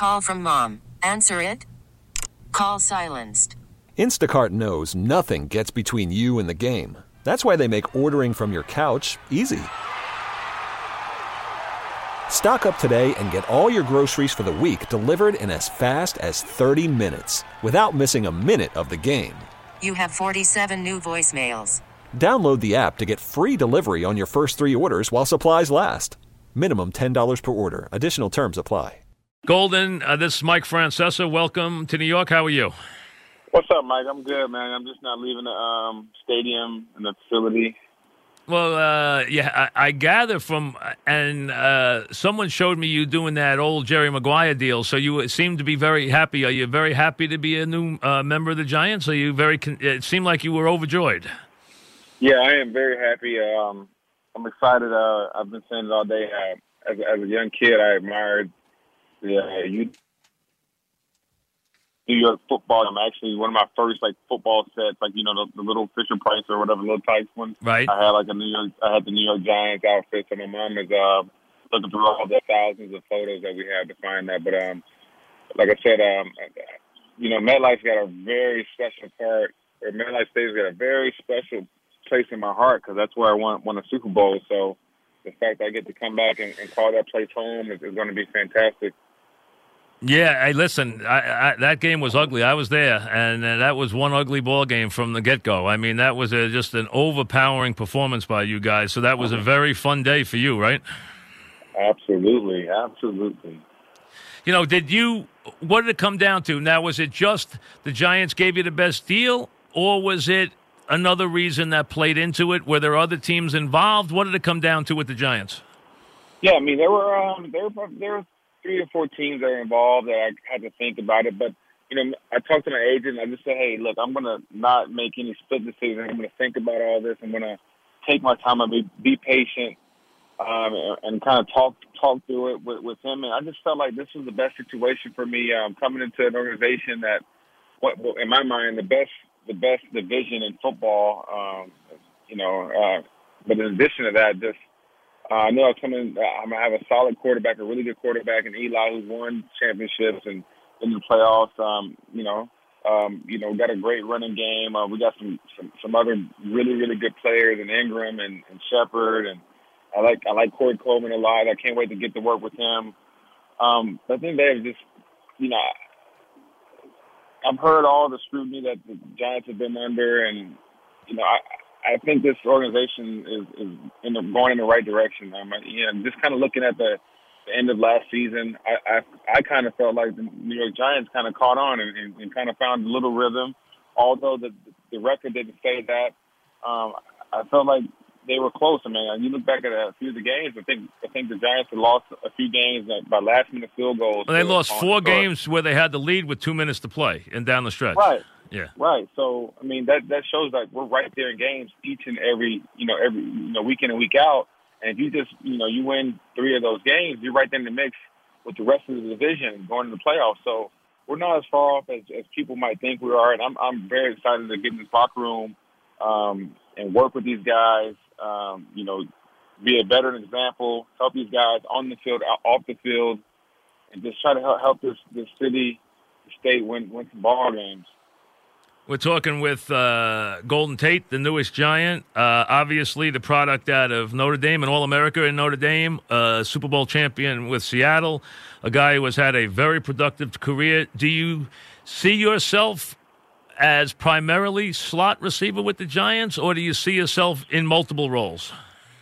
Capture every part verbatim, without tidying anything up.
call from mom. Answer it. Call silenced. Instacart knows nothing gets between you and the game. That's why they make ordering from your couch easy. Stock up today and get all your groceries for the week delivered in as fast as thirty minutes without missing a minute of the game. You have forty-seven new voicemails. Download the app to get free delivery on your first three orders while supplies last. Minimum ten dollars per order. Additional terms apply. Golden, uh, this is Mike Francesa. Welcome to New York. How are you? What's up, Mike? I'm good, man. I'm just not leaving the um, stadium and the facility. Well, uh, yeah, I, I gather from, and uh, someone showed me you doing that old Jerry Maguire deal, so you seem to be very happy. Are you very happy to be a new uh, member of the Giants? Are you very, con- it seemed like you were overjoyed. Yeah, I am very happy. Um, I'm excited. Uh, I've been saying it all day. Uh, as, as a young kid, I admired the uh, youth. New York football. I'm actually one of my first like football sets, like you know the, the little Fisher Price or whatever little Tikes ones. Right. I had like a New York. I had the New York Giants outfit, so my mom is uh, looking through all the thousands of photos that we have to find that. But um, like I said, um, you know, MetLife's got a very special part, or MetLife Stadium's got a very special place in my heart because that's where I won won a Super Bowl. So the fact that I get to come back and, and call that place home is, is going to be fantastic. Yeah, hey, listen, I, I, that game was ugly. I was there, and uh, that was one ugly ball game from the get-go. I mean, that was a, just an overpowering performance by you guys, so that was a very fun day for you, right? Absolutely, absolutely. You know, did you – what did it come down to? Now, was it just the Giants gave you the best deal, or was it another reason that played into it? Were there other teams involved? What did it come down to with the Giants? Yeah, I mean, there were um, there were there were three or four teams that are involved that I had to think about it. But, you know, I talked to my agent. I just said, hey, look, I'm going to not make any split decisions. I'm going to think about all this. I'm going to take my time and be, be patient um, and, and kind of talk talk through it with, with him. And I just felt like this was the best situation for me um, coming into an organization that, what, in my mind, the best the best division in football, um, you know. Uh, but in addition to that, just Uh, I know I'm coming. I'm gonna have a solid quarterback, a really good quarterback, and Eli, who's won championships and in the playoffs. Um, you know, um, you know, got a great running game. Uh, we got some, some some other really really good players in Ingram and, and Shepard, and I like I like Corey Coleman a lot. I can't wait to get to work with him. Um, but then they've just, you know, I've heard all the scrutiny that the Giants have been under, and you know, I. I think this organization is, is in the, going in the right direction. Um, you know, just kind of looking at the, the end of last season, I, I, I kind of felt like the New York Giants kind of caught on and, and, and kind of found a little rhythm. Although the the record didn't say that, um, I felt like they were close. I mean, you look back at a few of the games. I think I think the Giants had lost a few games by last minute field goals. Well, they lost four games where they had the lead with two minutes to play and down the stretch. Right. Yeah. Right. So, I mean, that, that shows that we're right there in games each and every, you know, every, you know, week in and week out. And if you just, you know, you win three of those games, you're right there in the mix with the rest of the division going to the playoffs. So we're not as far off as, as people might think we are. And I'm, I'm very excited to get in this locker room um, and work with these guys, um, you know, be a better example, help these guys on the field, off the field, and just try to help, help this, this city, the state win, win some ball games. We're talking with uh, Golden Tate, the newest Giant, uh, obviously the product out of Notre Dame, an All-America in Notre Dame, uh, Super Bowl champion with Seattle, a guy who has had a very productive career. Do you see yourself as primarily slot receiver with the Giants, or do you see yourself in multiple roles?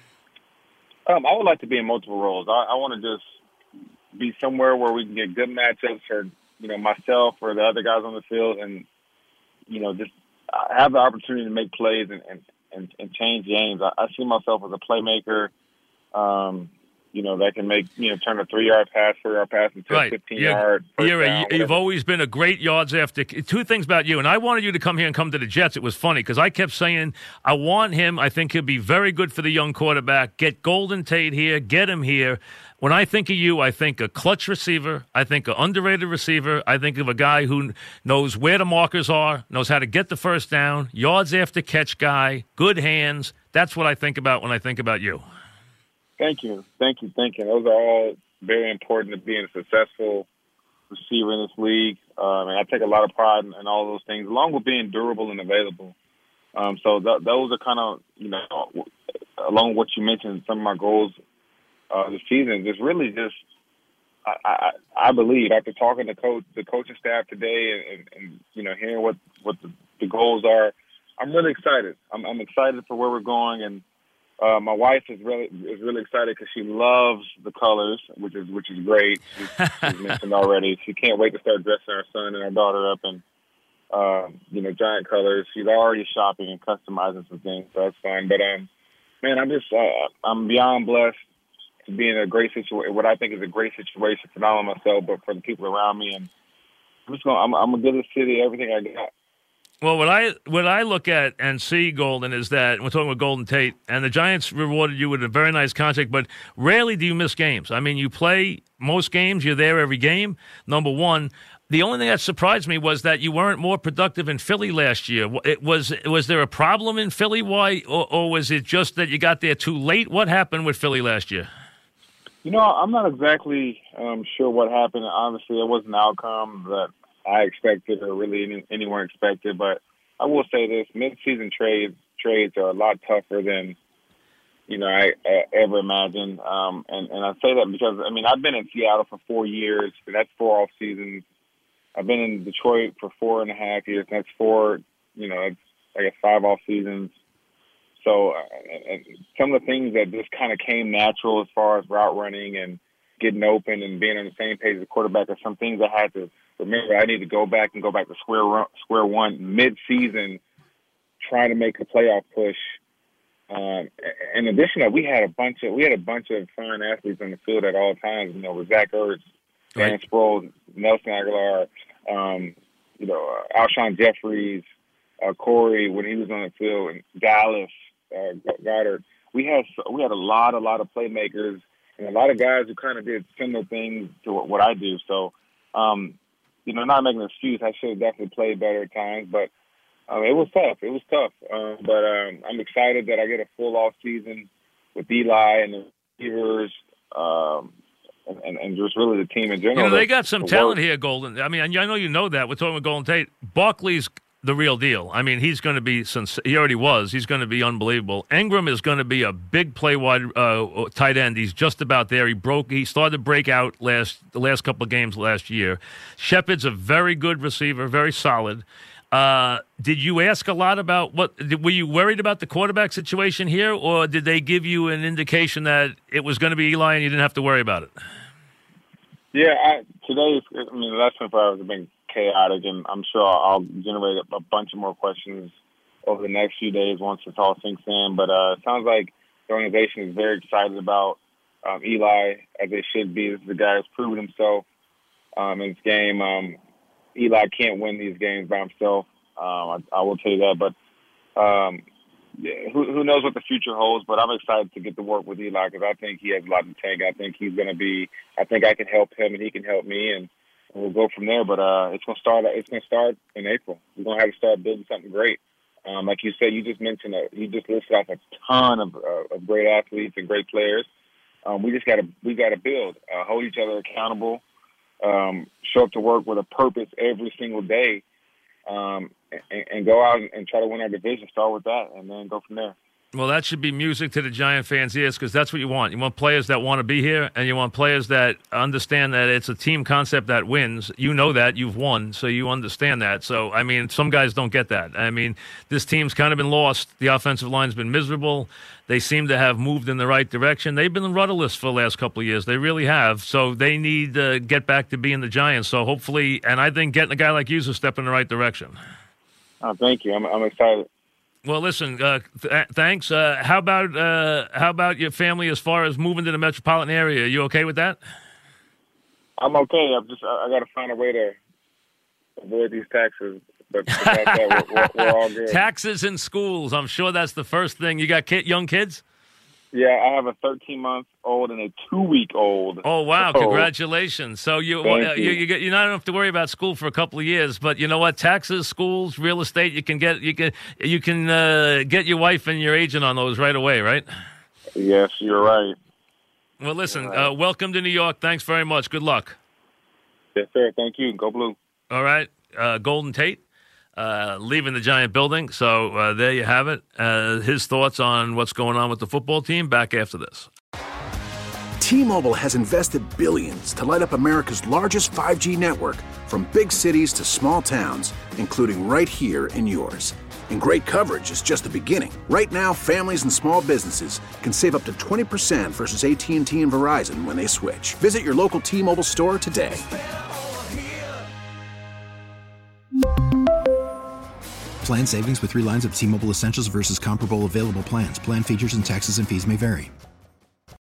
Um, I would like to be in multiple roles. I, I want to just be somewhere where we can get good matchups for, you know, myself or the other guys on the field, and you know, just have the opportunity to make plays and, and, and, and change games. I, I see myself as a playmaker, um, you know, that can make, you know, turn a three-yard pass, four-yard pass into right. a fifteen-yard you're, you're down, a, You've always been a great yards after. Two things about you, and I wanted you to come here and come to the Jets. It was funny because I kept saying, I want him. I think he'll be very good for the young quarterback. Get Golden Tate here. Get him here. When I think of you, I think a clutch receiver. I think an underrated receiver. I think of a guy who knows where the markers are, knows how to get the first down, yards after catch guy, good hands. That's what I think about when I think about you. Thank you. Thank you. Thank you. Those are all very important to being a successful receiver in this league. Um, and I take a lot of pride in, in all those things, along with being durable and available. Um, so th- those are kind of, you know, along with what you mentioned, some of my goals uh, this season. Just really just, I, I, I believe after talking to coach, the coaching staff today, and, and, and you know, hearing what what the, the goals are, I'm really excited. I'm, I'm excited for where we're going, and uh, my wife is really is really excited because she loves the colors, which is which is great. She's, she's mentioned already. She can't wait to start dressing our son and our daughter up in, um, you know, giant colors. She's already shopping and customizing some things, so that's fun. But um, man, I'm just uh, I'm beyond blessed to be in a great situation. What I think is a great situation for not only myself but for the people around me. And I'm just gonna I'm, I'm gonna give the city everything I got. Well, what I what I look at and see, Golden, is that we're talking about Golden Tate, and the Giants rewarded you with a very nice contract, but rarely do you miss games. I mean, you play most games, you're there every game, number one. The only thing that surprised me was that you weren't more productive in Philly last year. It was was there a problem in Philly? Why, or, or was it just that you got there too late? What happened with Philly last year? You know, I'm not exactly um, sure what happened. Obviously, it wasn't an outcome that I expected or really any, anyone expected. But I will say this: mid-season trades trades are a lot tougher than you know I, I ever imagined. Um, and and I say that because I mean I've been in Seattle for four years. And that's four off seasons. I've been in Detroit for four and a half years. And that's four. You know, it's I guess five off seasons. So uh, and some of the things that just kind of came natural as far as route running and getting open and being on the same page as the quarterback are some things I had to remember. I need to go back and go back to square run, square one mid-season, trying to make a playoff push. Um, in addition to that, we had a bunch of we had a bunch of fine athletes on the field at all times. You know, with Zach Ertz, Dan right. Sproles, Nelson Aguilar, um, you know, uh, Alshon Jeffries, uh, Corey when he was on the field, and Dallas. Uh, Goddard. We had we had a lot, a lot of playmakers and a lot of guys who kind of did similar things to what, what I do. So, um, you know, not making an excuse, I should have definitely played better at times, but um, it was tough. It was tough. Um, but um, I'm excited that I get a full off season with Eli and the receivers, um, and, and, and just really the team in general. You know, they got some to talent work. here, Golden. I mean, I know you know that. We're talking about Golden Tate. Barkley's the real deal. I mean, he's going to be, since he already was, he's going to be unbelievable. Ingram is going to be a big play wide uh, tight end. He's just about there. He broke. He started to break out last the last couple of games last year. Shepard's a very good receiver, very solid. Uh, did you ask a lot about what? Were you worried about the quarterback situation here, or did they give you an indication that it was going to be Eli and you didn't have to worry about it? Yeah, I, today, I mean, the last twenty-four hours have been chaotic, and I'm sure I'll generate a, a bunch of more questions over the next few days once it's all sinks in. But uh, it sounds like the organization is very excited about um, Eli, as they should be. This is the guy who's proven himself um, in this game. Um, Eli can't win these games by himself. Um, I, I will tell you that. But um, yeah, who, who knows what the future holds? But I'm excited to get to work with Eli because I think he has a lot to tank. I think he's going to be. I think I can help him, and he can help me, and we'll go from there. But uh, it's going to start. It's going to start in April. We're going to have to start building something great. Um, like you said, you just mentioned. Uh, you just listed off a ton of, uh, of great athletes and great players. Um, we just got to. We got to build. Uh, hold each other accountable. Um, show up to work with a purpose every single day, um, and, and go out and try to win our division. Start with that, and then go from there. Well, that should be music to the Giant fans' ears because that's what you want. You want players that want to be here, and you want players that understand that it's a team concept that wins. You know that. You've won, so you understand that. So, I mean, some guys don't get that. I mean, this team's kind of been lost. The offensive line's been miserable. They seem to have moved in the right direction. They've been rudderless for the last couple of years. They really have. So they need to get back to being the Giants. So hopefully, and I think getting a guy like you is a step in the right direction. Oh, thank you. I'm, I'm excited. Well, listen. Uh, th- thanks. Uh, how about uh, how about your family as far as moving to the metropolitan area? Are you okay with that? I'm okay. I'm just I, I got to find a way to avoid these taxes. But besides that, we're, we're, we're all good. Taxes in schools. I'm sure that's the first thing. You got kid, young kids? Yeah, I have a thirteen-month-old and a two-week-old. Oh, wow. So, congratulations. So you, well, you. you, you, get, you don't have to worry about school for a couple of years, but you know what? Taxes, schools, real estate, you can get you can, you can uh, get your wife and your agent on those right away, right? Yes, you're right. Well, listen, You're right. Uh, welcome to New York. Thanks very much. Good luck. Yes, sir. Thank you. Go Blue. All right. Uh, Golden Tate uh, leaving the Giant building. So uh, there you have it. Uh, his thoughts on what's going on with the football team. Back after this. T-Mobile has invested billions to light up America's largest five G network, from big cities to small towns, including right here in yours. And great coverage is just the beginning. Right now, families and small businesses can save up to twenty percent versus A T and T and Verizon when they switch. Visit your local T-Mobile store today. Plan savings with three lines of T-Mobile Essentials versus comparable available plans. Plan features and taxes and fees may vary.